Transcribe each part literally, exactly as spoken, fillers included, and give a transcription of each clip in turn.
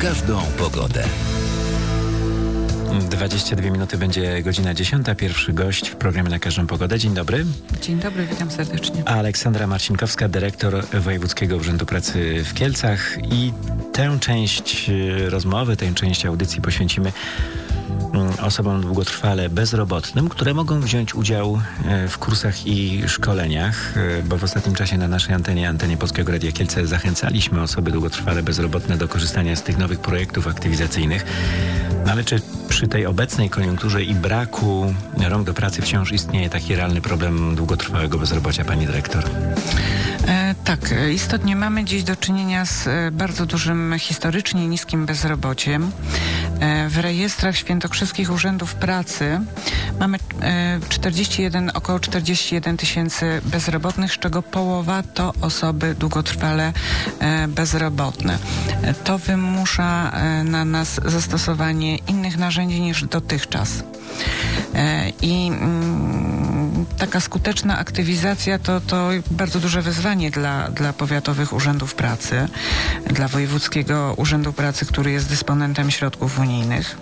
każdą pogodę. dwadzieścia dwie minuty, będzie godzina dziesiąta. Pierwszy gość w programie Na każdą pogodę. Dzień dobry. Dzień dobry, witam serdecznie. Aleksandra Marcinkowska, dyrektor Wojewódzkiego Urzędu Pracy w Kielcach. I tę część rozmowy, tę część audycji poświęcimy osobom długotrwale bezrobotnym, które mogą wziąć udział w kursach i szkoleniach, bo w ostatnim czasie na naszej antenie, antenie Polskiego Radia Kielce, zachęcaliśmy osoby długotrwale bezrobotne do korzystania z tych nowych projektów aktywizacyjnych. No ale czy przy tej obecnej koniunkturze i braku rąk do pracy wciąż istnieje taki realny problem długotrwałego bezrobocia, pani dyrektor? E, tak, istotnie mamy dziś do czynienia z e, bardzo dużym, historycznie niskim bezrobociem. E, w rejestrach świętokrzyskich urzędów pracy mamy e, czterdzieści jeden, około czterdzieści jeden tysięcy bezrobotnych, z czego połowa to osoby długotrwale e, bezrobotne. E, to wymusza e, na nas zastosowanie innych narzędzi niż dotychczas. E, I mm, taka skuteczna aktywizacja to, to bardzo duże wyzwanie dla, dla powiatowych urzędów pracy, dla Wojewódzkiego Urzędu Pracy, który jest dysponentem środków unijnych.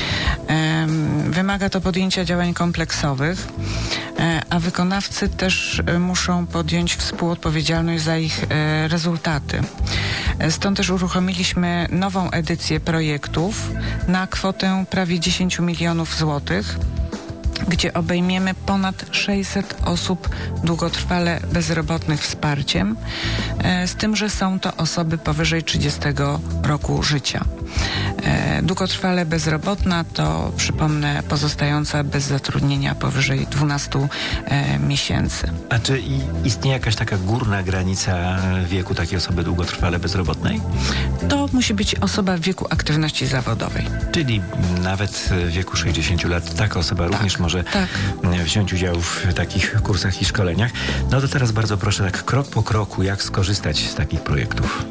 E, wymaga to podjęcia działań kompleksowych, e, a wykonawcy też muszą podjąć współodpowiedzialność za ich e, rezultaty. Stąd też uruchomiliśmy nową edycję projektów na kwotę prawie dziesięć milionów złotych, gdzie obejmiemy ponad sześćset osób długotrwale bezrobotnych wsparciem, z tym, że są to osoby powyżej trzydziestego roku życia. Długotrwale bezrobotna to, przypomnę, pozostająca bez zatrudnienia powyżej dwunastu e, miesięcy. A czy i istnieje jakaś taka górna granica wieku takiej osoby długotrwale bezrobotnej? To musi być osoba w wieku aktywności zawodowej. Czyli nawet w wieku sześćdziesięciu lat taka osoba tak, również może tak. wziąć udział w takich kursach i szkoleniach. No to teraz bardzo proszę, tak krok po kroku, jak skorzystać z takich projektów?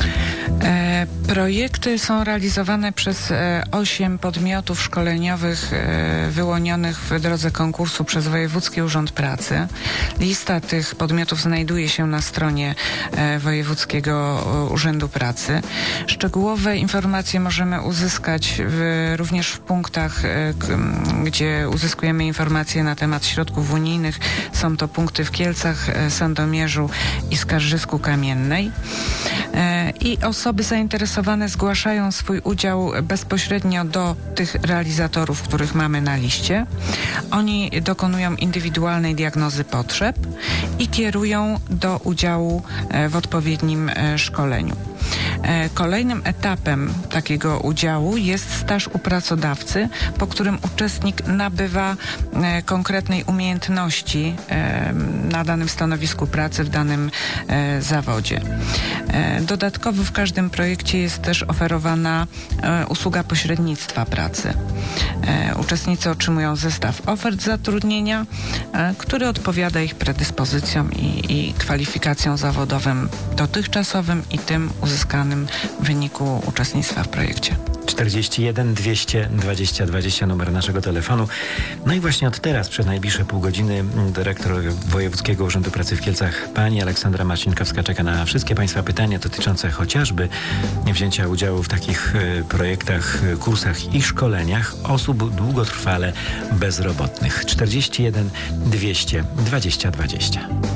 E, projekty są realizowane przez e, osiem podmiotów szkoleniowych e, wyłonionych w drodze konkursu przez Wojewódzki Urząd Pracy. Lista tych podmiotów znajduje się na stronie e, Wojewódzkiego Urzędu Pracy. Szczegółowe informacje możemy uzyskać w, również w punktach, e, k, gdzie uzyskujemy informacje na temat środków unijnych. Są to punkty w Kielcach, e, Sandomierzu i Skarżysku Kamiennej. E, I osoby zainteresowane zgłaszają swój udział bezpośrednio do tych realizatorów, których mamy na liście. Oni dokonują indywidualnej diagnozy potrzeb i kierują do udziału w odpowiednim szkoleniu. Kolejnym etapem takiego udziału jest staż u pracodawcy, po którym uczestnik nabywa konkretnej umiejętności na danym stanowisku pracy, w danym zawodzie. Dodatkowo w każdym projekcie jest też oferowana usługa pośrednictwa pracy. Uczestnicy otrzymują zestaw ofert zatrudnienia, który odpowiada ich predyspozycjom i, i kwalifikacjom zawodowym dotychczasowym i tym uzyskanym w wyniku uczestnictwa w projekcie. czterdzieści jeden dwieście dwadzieścia dwadzieścia, numer naszego telefonu. No i właśnie od teraz, przez najbliższe pół godziny, dyrektor Wojewódzkiego Urzędu Pracy w Kielcach, pani Aleksandra Marcinkowska, czeka na wszystkie państwa pytania dotyczące chociażby wzięcia udziału w takich projektach, kursach i szkoleniach osób długotrwale bezrobotnych. czterdzieści jeden dwieście dwadzieścia dwadzieścia.